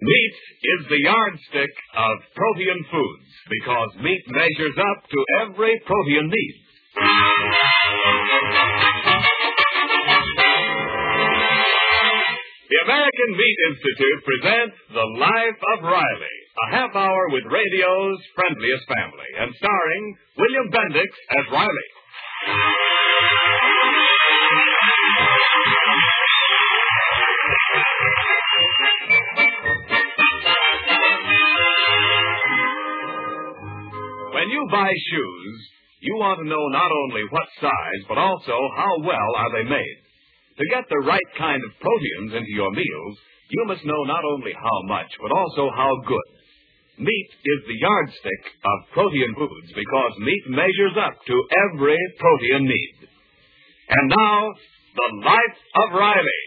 Meat is the yardstick of Protean foods because meat measures up to every Protean need. The American Meat Institute presents The Life of Riley, a half hour with radio's friendliest family, and starring William Bendix as Riley. When you buy shoes, you want to know not only what size, but also how well are they made. To get the right kind of proteins into your meals, you must know not only how much, but also how good. Meat is the yardstick of Protean foods because meat measures up to every Protean need. And now, The Life of Riley.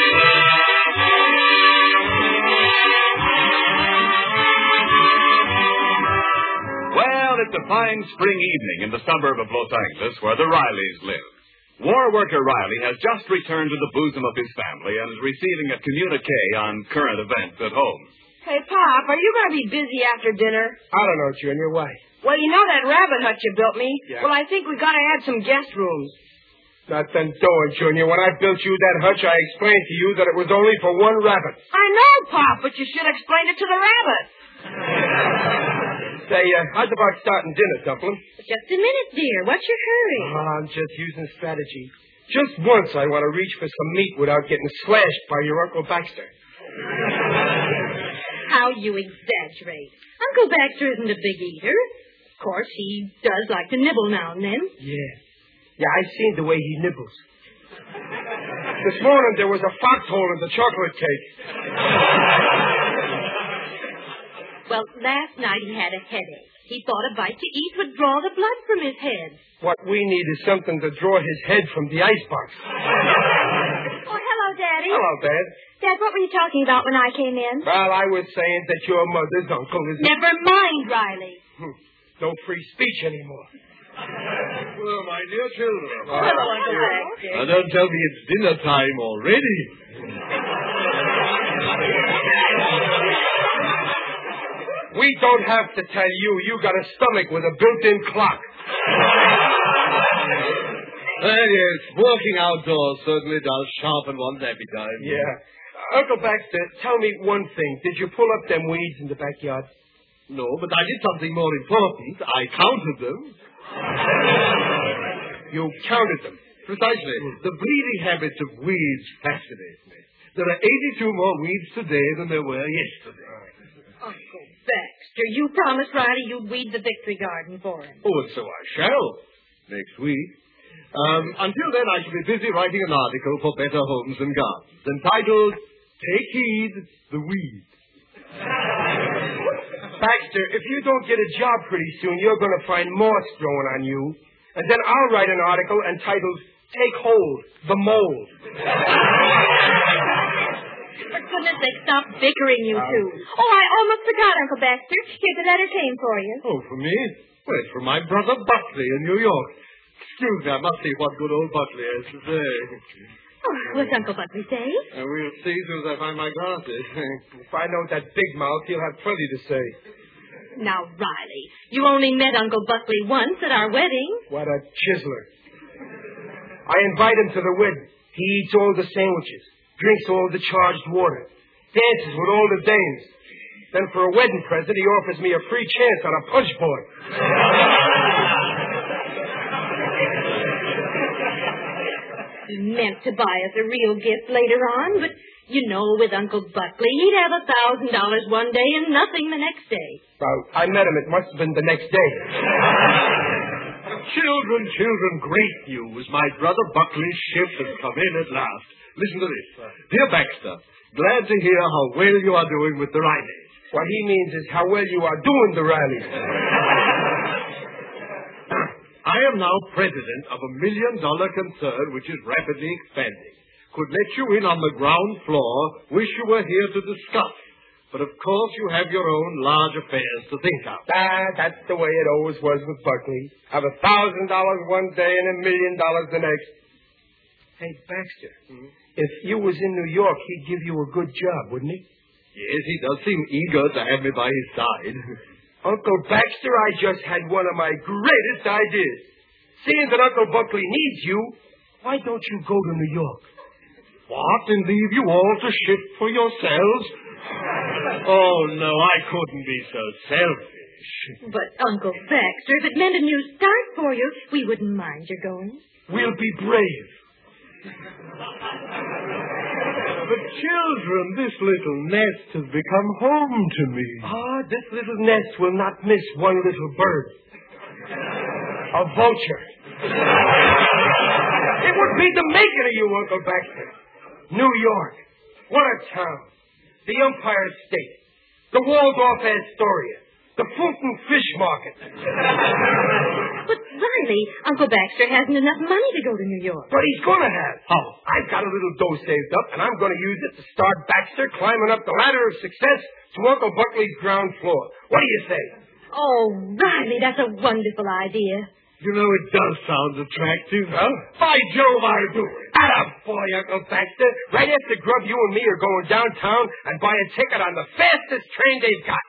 Well, it's a fine spring evening in the suburb of Los Angeles where the Rileys live. War worker Riley has just returned to the bosom of his family and is receiving a communique on current events at home. Hey, Pop, are you going to be busy after dinner? I don't know, Junior. Why? Well, you know that rabbit hut you built me? Yeah. Well, I think we got to add some guest rooms. Nothing doing, Junior. When I built you that hutch, I explained to you that it was only for one rabbit. I know, Pop, but you should explain it to the rabbit. Say, how's about starting dinner, Dumpling? Just a minute, dear. What's your hurry? I'm just using strategy. Just once I want to reach for some meat without getting slashed by your Uncle Baxter. How you exaggerate. Uncle Baxter isn't a big eater. Of course, he does like to nibble now and then. Yeah, I seen the way he nibbles. This morning there was a foxhole in the chocolate cake. Well, last night he had a headache. He thought a bite to eat would draw the blood from his head. What we need is something to draw his head from the icebox. Oh, hello, Daddy. Hello, Dad. Dad, what were you talking about when I came in? Well, I was saying that your mother's uncle is... Never mind, Riley. No free speech anymore. Well, my dear children. Hello, Uncle Baxter. Don't tell me it's dinner time already. We don't have to tell you. You got a stomach with a built-in clock. Yes, walking outdoors certainly does sharpen one's appetite. Yeah. Uncle Baxter, tell me one thing. Did you pull up them weeds in the backyard? No, but I did something more important. I counted them. You counted them? Precisely. The breeding habits of weeds fascinate me. There are 82 more weeds today than there were yesterday. Uncle Baxter, you promised Riley you'd weed the Victory Garden for him. Oh, and so I shall. Next week. Until then, I shall be busy writing an article for Better Homes and Gardens entitled, Take Heed, the Weed. Baxter, if you don't get a job pretty soon, you're going to find moss growing on you. And then I'll write an article entitled, Take Hold, the Mold. For goodness sake, stop bickering, you two. Oh, I almost forgot, Uncle Baxter. Here, the letter came for you. Oh, for me? Well, it's from my brother Buckley in New York. Excuse me, I must see what good old Buckley has to say. Oh, what's Uncle Buckley say? We'll see as soon as I find my glasses. If I know that big mouth, he'll have plenty to say. Now, Riley, you only met Uncle Buckley once at our wedding. What a chiseler. I invite him to the wedding. He eats all the sandwiches, drinks all the charged water, dances with all the dames. Then for a wedding present, he offers me a free chance on a punch board. He meant to buy us a real gift later on, but, you know, with Uncle Buckley, he'd have $1,000 one day and nothing the next day. Well, I met him. It must have been the next day. Children, great news. My brother Buckley's ship has come in at last. Listen to this. Dear Baxter, glad to hear how well you are doing with the Rileys. What he means is how well you are doing the Rileys. I am now president of $1 million concern which is rapidly expanding. Could let you in on the ground floor. Wish you were here to discuss. But, of course, you have your own large affairs to think of. That's the way it always was with Buckley. Have $1,000 one day and $1 million the next. Hey, Baxter, if you was in New York, he'd give you a good job, wouldn't he? Yes, he does seem eager to have me by his side. Uncle Baxter, I just had one of my greatest ideas. Seeing that Uncle Buckley needs you, why don't you go to New York? What, and leave you all to shift for yourselves? Oh, no, I couldn't be so selfish. But, Uncle Baxter, if it meant a new start for you, we wouldn't mind your going. We'll be brave. But, children, this little nest has become home to me. Ah, this little nest will not miss one little bird. A vulture. It would be the making of you, Uncle Baxter. New York. What a town. The Empire State. The Waldorf Astoria. The Fulton Fish Market. But, Riley, Uncle Baxter hasn't enough money to go to New York. But he's going to have. How? I've got a little dough saved up, and I'm going to use it to start Baxter climbing up the ladder of success to Uncle Buckley's ground floor. What do you say? Oh, Riley, that's a wonderful idea. You know, it does sound attractive. Well, by Jove, I'll do it. Attaboy, Uncle Baxter. Right after Grub, you and me are going downtown and buy a ticket on the fastest train they've got.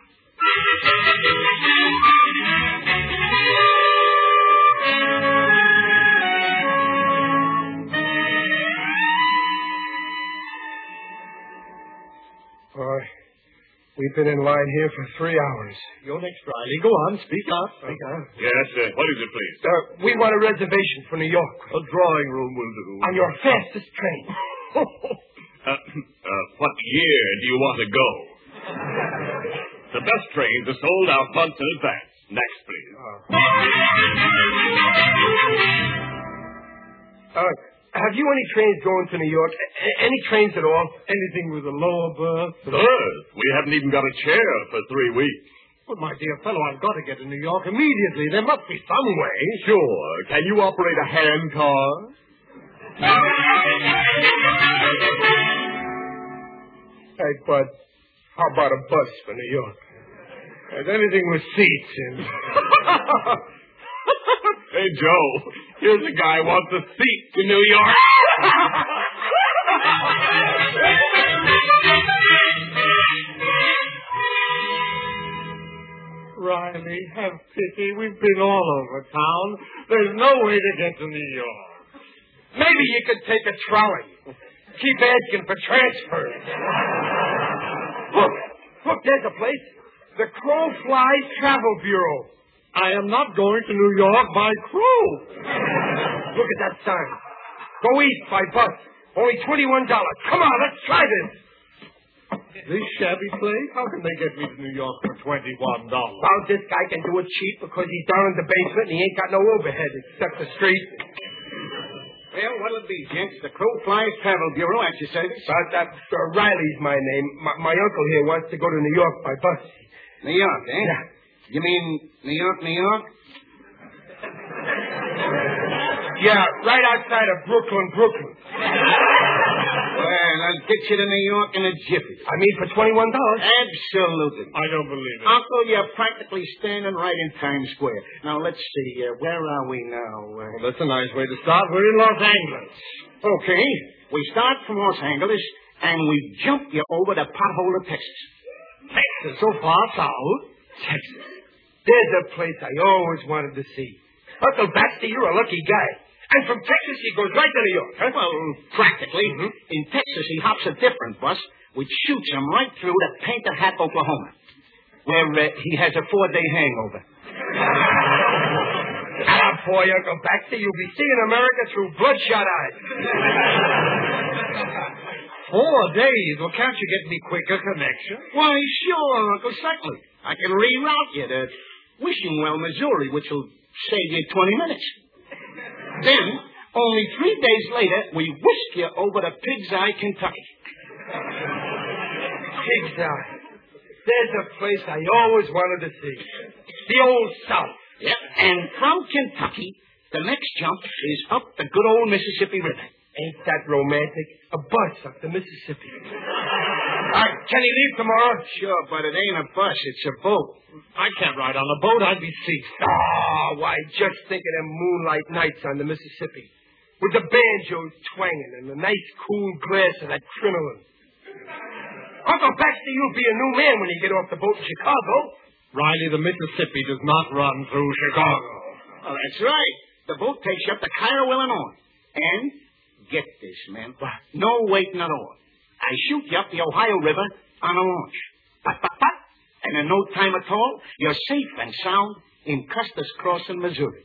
Boy, we've been in line here for 3 hours. You're next, Riley. Go on, speak up. Speak up. Yes, what is it, please? We want a reservation for New York. A drawing room will do. On your fastest train. What year do you want to go? The best trains are sold out months in advance. Next, please. Have you any trains going to New York? Any trains at all? Anything with a lower berth? Berth? We haven't even got a chair for 3 weeks. But, my dear fellow, I've got to get to New York immediately. There must be some way. Sure. Can you operate a hand car? Hey, Bud, how about a bus for New York? There's anything with seats in. Hey, Joe, here's a guy who wants a seat to New York. Riley, have pity. We've been all over town. There's no way to get to New York. Maybe you could take a trolley. Keep asking for transfers. Look, there's a place. The Crow Flies Travel Bureau. I am not going to New York by crow. Look at that sign. Go east by bus. Only $21. Come on, let's try this. This shabby place? How can they get me to New York for $21? Well, this guy can do it cheap because he's down in the basement and he ain't got no overhead except the street. Well, what'll it be, gents? The Crow Flies Travel Bureau at your service? Riley's my name. My uncle here wants to go to New York by bus. New York, eh? Yeah. You mean New York, New York? Yeah, right outside of Brooklyn. Well, I'll get you to New York in a jiffy. I mean, for $21. Absolutely. I don't believe it. Uncle, you're practically standing right in Times Square. Now, let's see. Where are we now? Well, that's a nice way to start. We're in Los Angeles. Okay. We start from Los Angeles, and we jump you over to Potahoma, Texas. Texas, so far south. Texas. There's a place I always wanted to see. Uncle Baxter, you're a lucky guy. And from Texas, he goes right to New York, huh? Well, practically. Mm-hmm. In Texas, he hops a different bus, which shoots him right through to Painter Hat, Oklahoma, where he has a 4-day hangover. Boy, Uncle Baxter, you'll be seeing America through bloodshot eyes. 4 days? Well, can't you get me quicker connection? Why, sure, Uncle, certainly. I can reroute you to Wishing Well, Missouri, which will save you 20 minutes. Then, only 3 days later, we whisk you over to Pig's Eye, Kentucky. Pig's Eye. There's a place I always wanted to see. The Old South. Yep. And from Kentucky, the next jump is up the good old Mississippi River. Ain't that romantic? A bus up the Mississippi. Can he leave tomorrow? Sure, but it ain't a bus. It's a boat. I can't ride on a boat. I'd be seasick. Why, just think of them moonlight nights on the Mississippi. With the banjos twanging and the nice cool glass of that crinoline. Uncle Baxter, you'll be a new man when you get off the boat in Chicago. Riley, the Mississippi does not run through Chicago. Well, that's right. The boat takes you up to Cairo, Illinois. And, get this, man. What? No waiting at all. I shoot you up the Ohio River on a launch. Pat, pat, pat. And in no time at all, you're safe and sound in Custis Crossing, Missouri.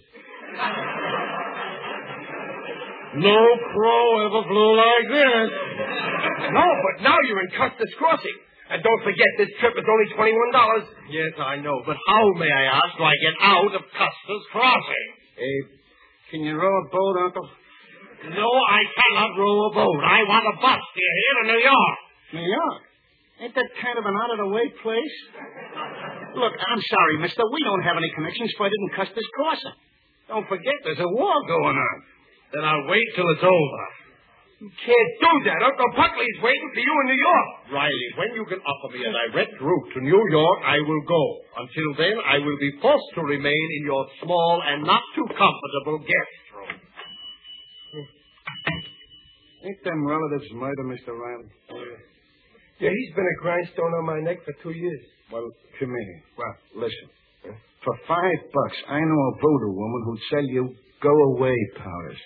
No crow ever flew like this. No, but now you're in Custis Crossing. And don't forget, this trip is only $21. Yes, I know, but how, may I ask, do I get out of Custis Crossing? Hey, can you row a boat, Uncle? No, I cannot row a boat. I want a bus here to New York. New York? Ain't that kind of an out-of-the-way place? Look, I'm sorry, mister. We don't have any connections further than Custis Crossing. Don't forget, there's a war going on. Then I'll wait till it's over. You can't do that. Uncle Buckley's waiting for you in New York. Riley, when you can offer me a direct route to New York, I will go. Until then, I will be forced to remain in your small and not too comfortable guest room. Ain't them relatives murder, Mr. Riley? Yeah, he's been a grindstone on my neck for 2 years. Well, come here. Well, listen. For $5, I know a voodoo woman who'd sell you go-away powders.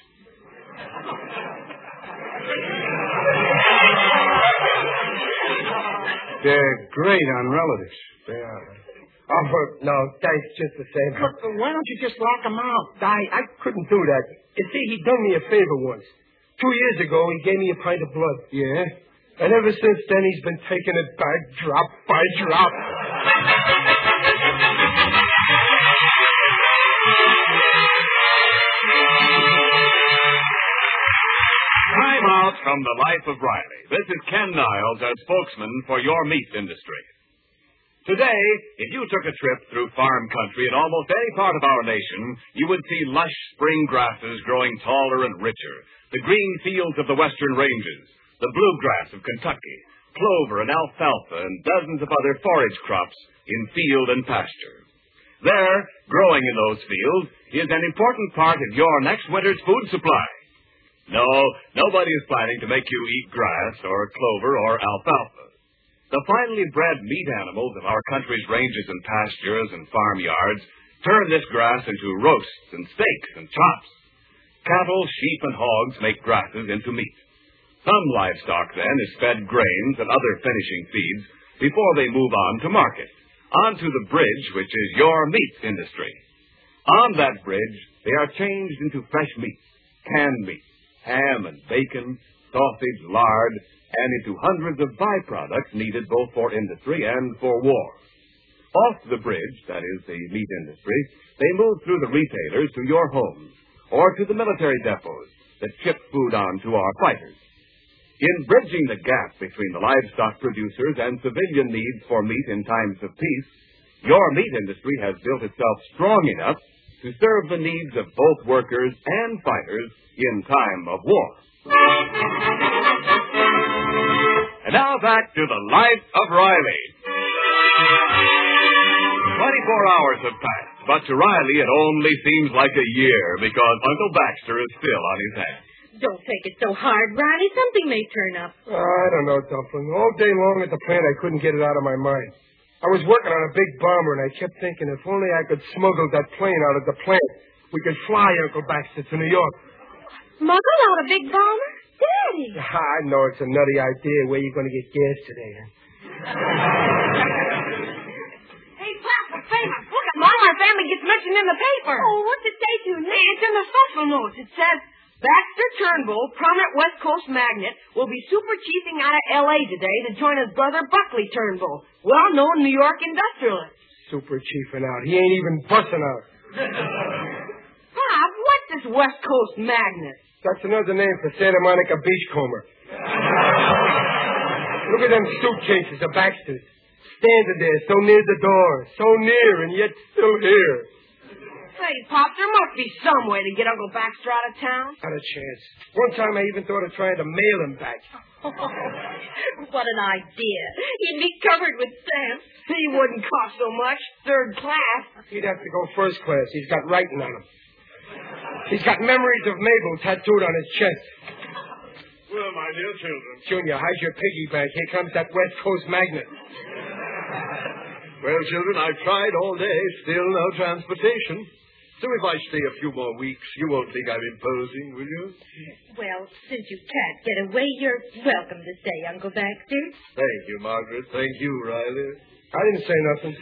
They're great on relatives. They are. Oh, no, thanks just the same. Look, why don't you just lock them out? I couldn't do that. You see, he done me a favor once. 2 years ago, he gave me a pint of blood. Yeah? And ever since then, he's been taking it back drop by drop. Time out from the life of Riley. This is Ken Niles, our spokesman for your meat industry. Today, if you took a trip through farm country in almost any part of our nation, you would see lush spring grasses growing taller and richer, the green fields of the western ranges, the bluegrass of Kentucky, clover and alfalfa, and dozens of other forage crops in field and pasture. There, growing in those fields, is an important part of your next winter's food supply. No, nobody is planning to make you eat grass or clover or alfalfa. The finely bred meat animals of our country's ranges and pastures and farmyards turn this grass into roasts and steaks and chops. Cattle, sheep, and hogs make grasses into meat. Some livestock, then, is fed grains and other finishing feeds before they move on to market, onto the bridge, which is your meat industry. On that bridge, they are changed into fresh meats, canned meats, ham and bacon, sausage, lard, and into hundreds of byproducts needed both for industry and for war. Off the bridge, that is the meat industry, they move through the retailers to your homes or to the military depots that ship food on to our fighters. In bridging the gap between the livestock producers and civilian needs for meat in times of peace, your meat industry has built itself strong enough to serve the needs of both workers and fighters in time of war. And now back to the life of Riley. 24 hours have passed, but to Riley it only seems like a year because Uncle Baxter is still on his hands. Don't take it so hard, Riley. Something may turn up. I don't know, Dumpling. All day long at the plant, I couldn't get it out of my mind. I was working on a big bomber, and I kept thinking if only I could smuggle that plane out of the plant, we could fly Uncle Baxter to New York. Smuggle out a big bomber? Daddy! I know it's a nutty idea. Where you going to get gas today, huh? Hey, Pop, a favor. Look at Mom. Our family gets mentioned in the paper. Oh, what's it say to me? It's in the social notes. It says, Baxter Turnbull, prominent West Coast magnate, will be super chiefing out of L.A. today to join his brother Buckley Turnbull, well-known New York industrialist. Super chiefing out. He ain't even busting out. Pop, what's this West Coast magnate? That's another name for Santa Monica Beachcomber. Look at them suitcases of Baxter's. Standing there, so near the door. So near, and yet still here. Say, Pop, there must be some way to get Uncle Baxter out of town. Not a chance. One time I even thought of trying to mail him back. What an idea. He'd be covered with stamps. He wouldn't cost so much. Third class. He'd have to go first class. He's got writing on him. He's got memories of Mabel tattooed on his chest. Well, my dear children. Junior, hide your piggy bank. Here comes that West Coast magnet. Well, children, I've tried all day. Still no transportation. So if I stay a few more weeks, you won't think I'm imposing, will you? Well, since you can't get away, you're welcome to stay, Uncle Baxter. Thank you, Margaret. Thank you, Riley. I didn't say nothing.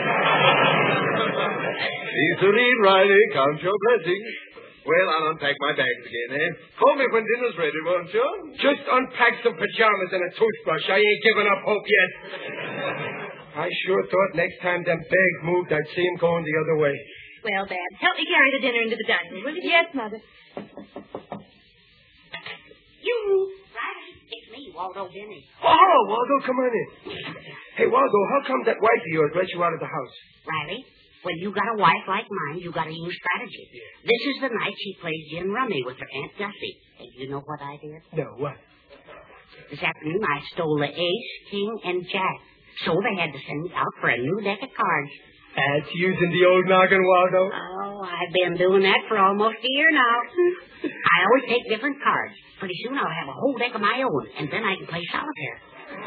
Easy to read, Riley. Count your blessings. Well, I'll unpack my bags again, eh? Call me when dinner's ready, won't you? Just unpack some pajamas and a toothbrush. I ain't given up hope yet. I sure thought next time them bags moved, I'd see him going the other way. Well, Babs, help me carry the dinner into the dining room, will you? Yes, Mother. Riley, it's me, Waldo Denny. Oh, Waldo, come on in. Hey, Waldo, how come that wife of yours let you out of the house? Riley, when you got a wife like mine, you got to use strategy. Yeah. This is the night she plays gin rummy with her Aunt Gussie. Hey, you know what I did? No, what? This afternoon, I stole the ace, king, and jack. So they had to send me out for a new deck of cards. That's using the old noggin, Waldo. Oh, I've been doing that for almost a year now. I always take different cards. Pretty soon I'll have a whole deck of my own, and then I can play solitaire.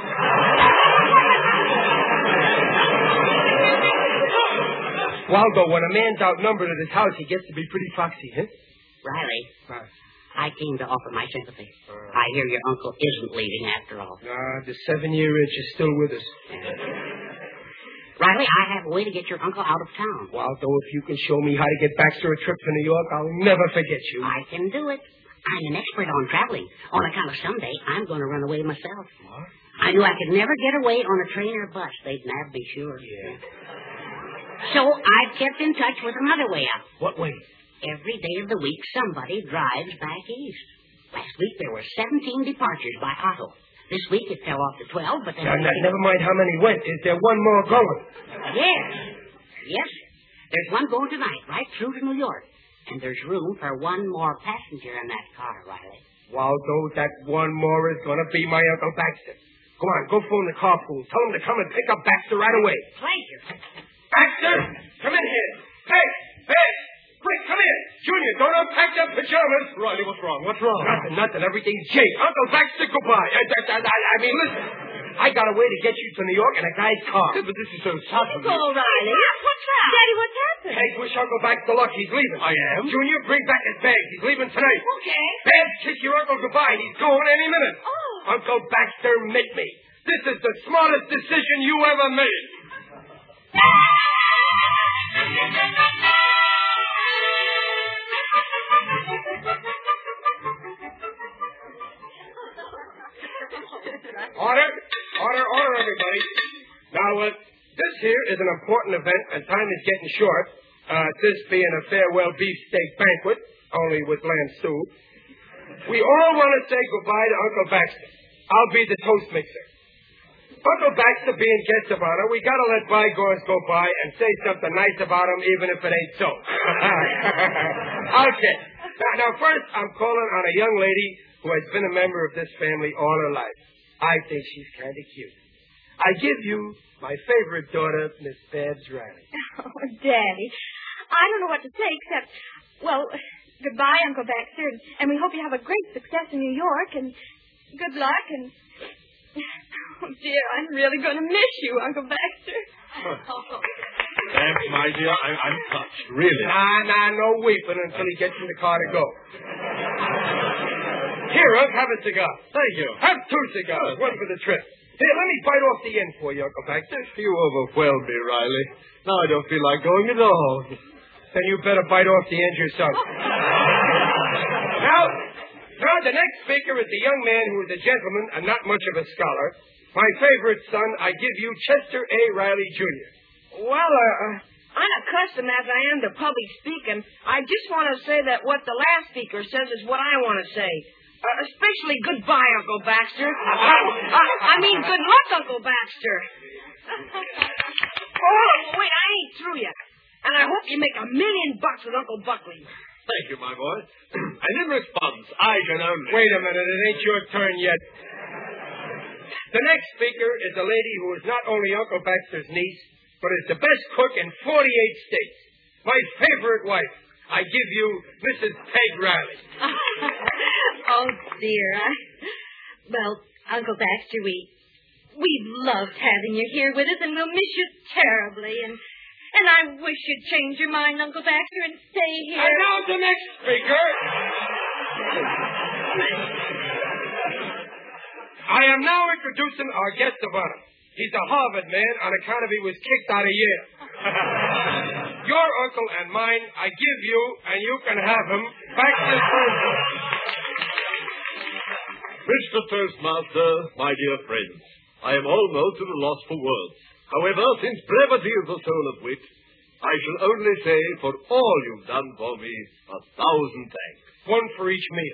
Waldo, when a man's outnumbered at his house, he gets to be pretty foxy, huh? Riley, I came to offer my sympathy. I hear your uncle isn't leaving after all. The 7-year itch is still with us. Riley, I have a way to get your uncle out of town. Waldo, if you can show me how to get Baxter a trip to New York, I'll never forget you. I can do it. I'm an expert on traveling. On account of someday, I'm going to run away myself. What? I knew I could never get away on a train or bus. They'd nab me, sure. Yeah. So I've kept in touch with another way out. What way? Every day of the week, somebody drives back east. Last week, there were 17 departures by auto. This week, it fell off to 12, but then... Never mind how many went. Is there one more going? Yes. Yes. There's one going tonight, right through to New York. And there's room for one more passenger in that car, Riley. Waldo, that one more is going to be my Uncle Baxter. Go on, go phone the car pool. Tell him to come and pick up Baxter right away. Pleasure. Baxter, come in here. Hey, quick, come in. Junior, don't unpack them pajamas. Riley, what's wrong? What's wrong? Nothing. Everything's Jake. Uncle Baxter, goodbye. I mean, listen. I got a way to get you to New York in a guy's car. Yeah, but this is so sudden. Uncle Riley. What's that? Daddy, what's happened? Hey, wish Uncle Baxter luck. He's leaving. I am? Junior, bring back his bag. He's leaving tonight. Okay. Babs, kiss your uncle goodbye. He's going any minute. Oh. Uncle Baxter, meet me. This is the smartest decision you ever made. Order, everybody. Now, this here is an important event, and time is getting short. This being a farewell beefsteak banquet, only with lamb soup. We all want to say goodbye to Uncle Baxter. I'll be the toast mixer. Uncle Baxter being guest of honor, we got to let bygones go by and say something nice about him, even if it ain't so. Okay. Now, first, I'm calling on a young lady who has been a member of this family all her life. I think she's kind of cute. I give you my favorite daughter, Miss Babs Riley. Oh, Daddy. I don't know what to say except, well, goodbye, Uncle Baxter, and we hope you have a great success in New York, and good luck, and... Oh, dear, I'm really going to miss you, Uncle Baxter. Thanks, my dear. I'm touched, really. No weeping until he gets in the car to go. Here, Unc, have a cigar. Thank you. Have 2 cigars, one for the trip. Here, let me bite off the end for you, Uncle Baxter. You overwhelm me, Riley. Now I don't feel like going at all. Then you better bite off the end yourself. Now, the next speaker is a young man who is a gentleman and not much of a scholar. My favorite son, I give you Chester A. Riley, Jr. Well, unaccustomed as I am to public speaking, I just want to say that what the last speaker says is what I want to say. Especially goodbye, Uncle Baxter. I mean, good luck, Uncle Baxter. Oh, wait, I ain't through yet. And I hope you make $1 million with Uncle Buckley. Thank you, my boy. And in response, I can only... Wait a minute, it ain't your turn yet. The next speaker is a lady who is not only Uncle Baxter's niece, but is the best cook in 48 states. My favorite wife. I give you Mrs. Peg Riley. Oh, dear. Well, Uncle Baxter, we've loved having you here with us, and we'll miss you terribly. And I wish you'd change your mind, Uncle Baxter, and stay here. And now the next speaker. I am now introducing our guest of honor. He's a Harvard man on account of he was kicked out of Yale. Your uncle and mine, I give you, and you can have him, Baxter Turnbull. Mr. Toastmaster, my dear friends, I am almost at a loss for words. However, since brevity is the soul of wit, I shall only say, for all you've done for me, 1,000 thanks. One for each meal.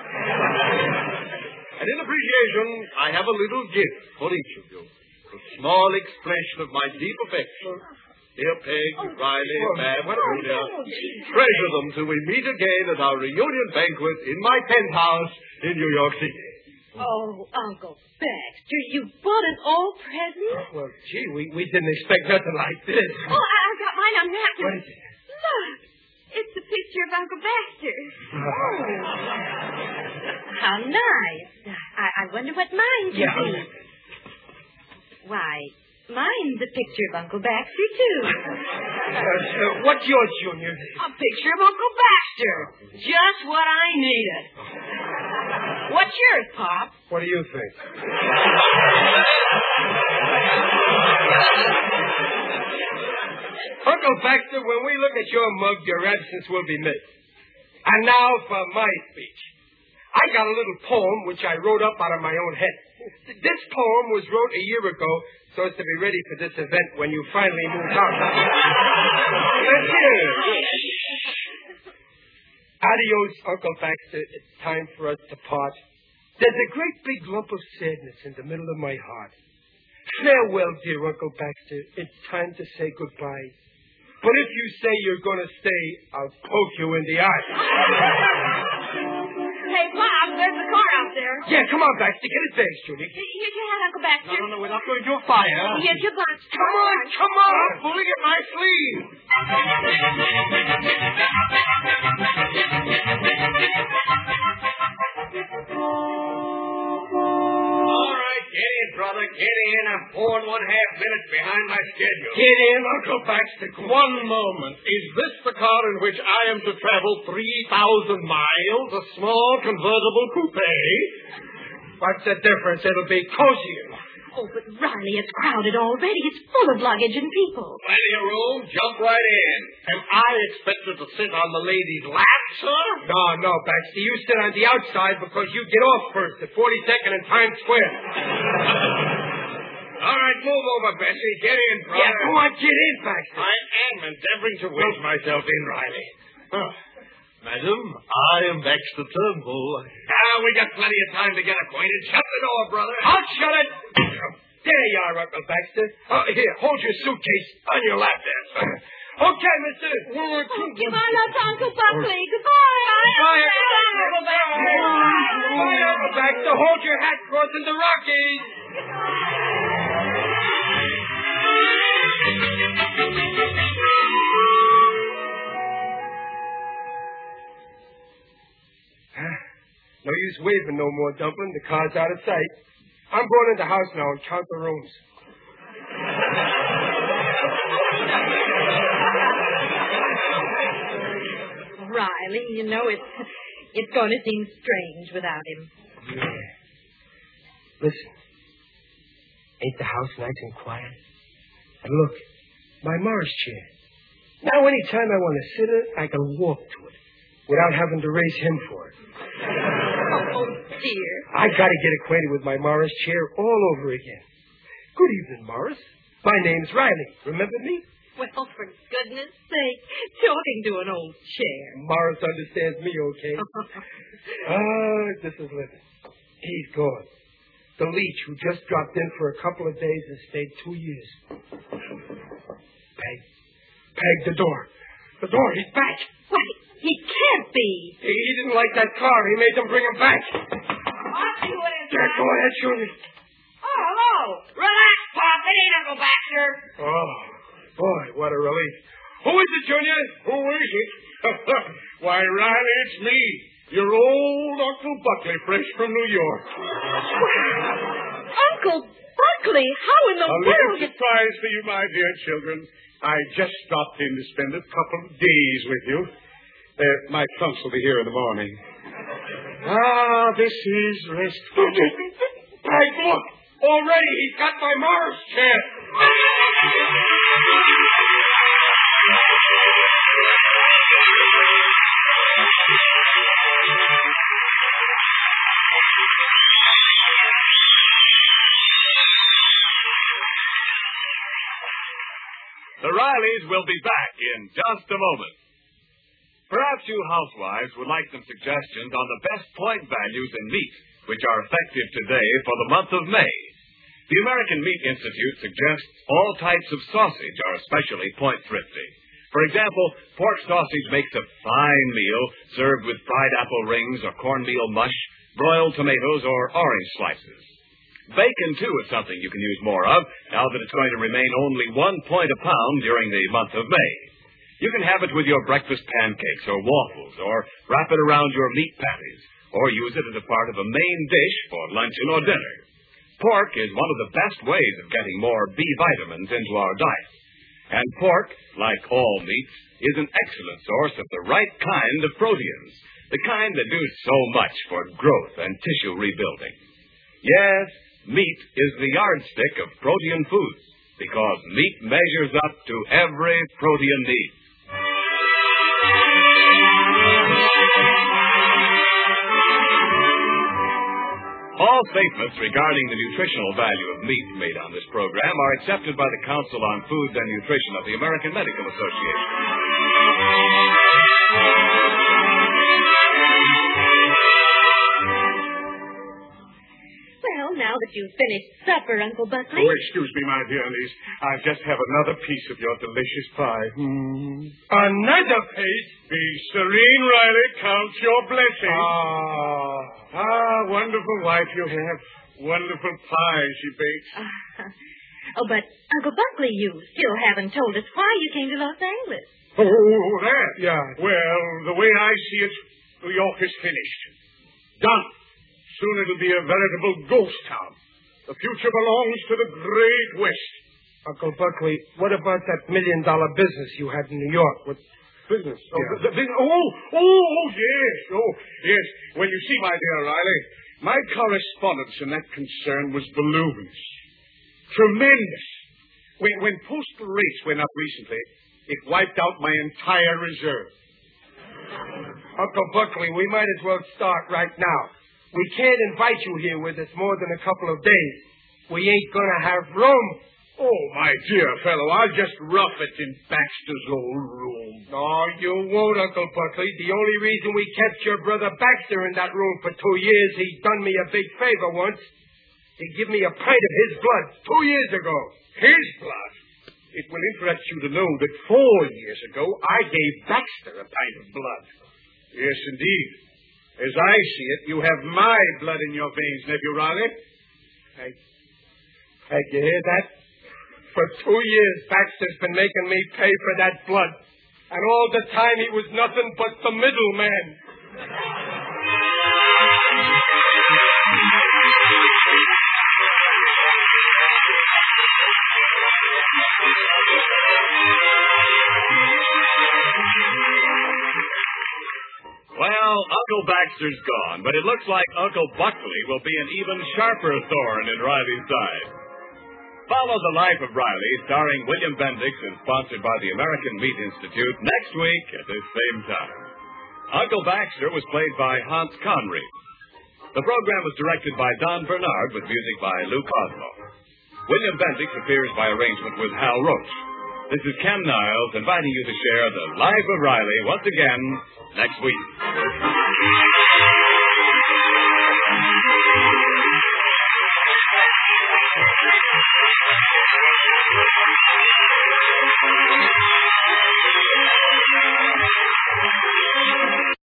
And in appreciation, I have a little gift for each of you. A small expression of my deep affection. Dear Peg, Riley, Mab, Julia, treasure them till we meet again at our reunion banquet in my penthouse in New York City. Oh, Uncle Baxter, you bought an old present? Well, gee, we didn't expect nothing like this. Oh, I've got mine on napkin. What is it? Look, it's a picture of Uncle Baxter. Oh, how nice. I wonder what mine should be. Why, mine's a picture of Uncle Baxter, too. What's yours, Junior? A picture of Uncle Baxter. Just what I needed. What's yours, Pop? What do you think? Uncle Baxter, when we look at your mug, your absence will be missed. And now for my speech. I got a little poem which I wrote up out of my own head. This poem was wrote a year ago so as to be ready for this event when you finally moved out. Let's hear it. Adios, Uncle Baxter. It's time for us to part. There's a great big lump of sadness in the middle of my heart. Farewell, dear Uncle Baxter. It's time to say goodbye. But if you say you're going to stay, I'll poke you in the eye. Hey, Pop, there's a car out there. Yeah, come on, Baxter. Get his bags, Judy. Here's your hat, Uncle Baxter. No, we're not going to a fire. Here's your lunch. Come on. I'm pulling at my sleeve. All right, get in, brother. Get in. I'm 4 1/2 minutes behind my schedule. Get in, Uncle Baxter. One moment. Is this the car in which I am to travel 3,000 miles? A small convertible coupe? What's the difference? It'll be cozier. Oh, but Riley, it's crowded already. It's full of luggage and people. Plenty of room. Jump right in. Am I expected to sit on the lady's lap, sir? No, Baxter. You sit on the outside because you get off first at 42nd and Times Square. All right, move over, Bessie. Get in, brother. Yeah, come on, get in, Baxter. I am endeavoring to wedge myself in, Riley. Madam, I am Baxter Turnbull. Now, we got plenty of time to get acquainted. Shut the door, brother. I'll shut it. There you are, Uncle Baxter. Here, hold your suitcase on your lap there. Okay, mister. Goodbye, love, Uncle Buckley. Goodbye. Goodbye, Uncle Baxter. Goodbye, Uncle Baxter. Hold your hat crossing the Rockies. No use waving no more, Dumpling. The car's out of sight. I'm going in the house now and count the rooms. Riley, you know, it's going to seem strange without him. Yeah. Listen. Ain't the house nice and quiet? And look, my Morris chair. Now, anytime I want to sit in it, I can walk to it without having to raise him for it. Oh, dear. I got to get acquainted with my Morris chair all over again. Good evening, Morris. My name's Riley. Remember me? Well, for goodness sake, talking to an old chair. Morris understands me, okay? This is living. He's gone. The leech who just dropped in for a couple of days and stayed 2 years. Peg, the door. The door, he's back. Why, he can't be. He didn't like that car. He made them bring him back. I'll see what it's Yeah, go ahead, Junior. Oh, hello. Relax, Pop. It ain't Uncle Baxter. Oh, boy, what a relief. Who is it, Junior? Who is it? Why, Riley, it's me. Your old Uncle Buckley, fresh from New York. Uncle Buckley, how in the A world? little surprise for you, my dear children. I just stopped in to spend a couple of days with you. My trunks will be here in the morning. This is restful. Hey, look! Already he's got my Morris chair. The Rileys will be back in just a moment. Perhaps you housewives would like some suggestions on the best point values in meat, which are effective today for the month of May. The American Meat Institute suggests all types of sausage are especially point thrifty. For example, pork sausage makes a fine meal served with fried apple rings or cornmeal mush, broiled tomatoes, or orange slices. Bacon, too, is something you can use more of, now that it's going to remain only 1 point a pound during the month of May. You can have it with your breakfast pancakes or waffles, or wrap it around your meat patties, or use it as a part of a main dish for luncheon or dinner. Pork is one of the best ways of getting more B vitamins into our diet. And pork, like all meats, is an excellent source of the right kind of proteins, the kind that do so much for growth and tissue rebuilding. Yes, meat is the yardstick of protein foods, because meat measures up to every protein need. All statements regarding the nutritional value of meat made on this program are accepted by the Council on Foods and Nutrition of the American Medical Association. Well, now that you've finished supper, Uncle Buckley. Oh, excuse me, my dear niece. I just have another piece of your delicious pie. Another piece? Be serene, Riley. Count your blessings. Wonderful wife you have. Wonderful pie she bakes. But, Uncle Buckley, you still haven't told us why you came to Los Angeles. Oh, that? Yeah. Well, the way I see it, New York is finished. Done. Soon it'll be a veritable ghost town. The future belongs to the Great West. Uncle Buckley, what about that $1 million business you had in New York with... Business? Yeah. Yes. Well, you see, my dear Riley, my correspondence in that concern was balloons. Tremendous. When postal rates went up recently, it wiped out my entire reserve. Uncle Buckley, we might as well start right now. We can't invite you here with us more than a couple of days. We ain't gonna have room. Oh, my dear fellow, I'll just rough it in Baxter's old room. No, you won't, Uncle Buckley. The only reason we kept your brother Baxter in that room for 2 years, he done me a big favor once. He give me a pint of his blood 2 years ago. His blood? It will interest you to know that 4 years ago, I gave Baxter a pint of blood. Yes, indeed. As I see it, you have my blood in your veins, nephew Riley. Hank, you hear that? For 2 years, Baxter's been making me pay for that blood. And all the time, he was nothing but the middleman. Well, Uncle Baxter's gone, but it looks like Uncle Buckley will be an even sharper thorn in Riley's side. Follow The Life of Riley, starring William Bendix and sponsored by the American Meat Institute next week at this same time. Uncle Baxter was played by Hans Conried. The program was directed by Don Bernard with music by Lou Cosmo. William Bendix appears by arrangement with Hal Roach. This is Ken Niles inviting you to share The Life of Riley once again next week.